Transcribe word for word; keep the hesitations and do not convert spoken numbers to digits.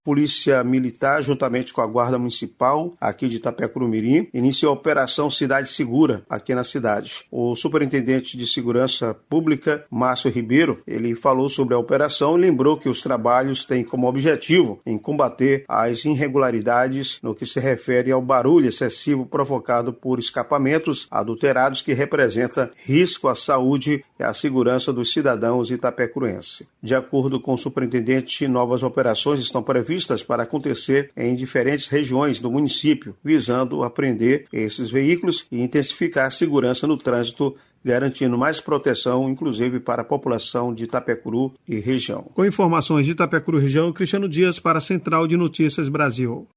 Polícia Militar, juntamente com a Guarda Municipal, aqui de Itapecuru-Mirim, iniciou a Operação Cidade Segura, aqui na cidade. O superintendente de Segurança Pública, Márcio Ribeiro, ele falou sobre a operação e lembrou que os trabalhos têm como objetivo em combater as irregularidades no que se refere ao barulho excessivo provocado por escapamentos adulterados que representa risco à saúde e à segurança dos cidadãos itapecuruenses. De acordo com o superintendente, novas operações estão previstas para acontecer em diferentes regiões do município, visando apreender esses veículos e intensificar a segurança no trânsito, garantindo mais proteção, inclusive para a população de Itapecuru e região. Com informações de Itapecuru e região, Cristiano Dias para a Central de Notícias Brasil.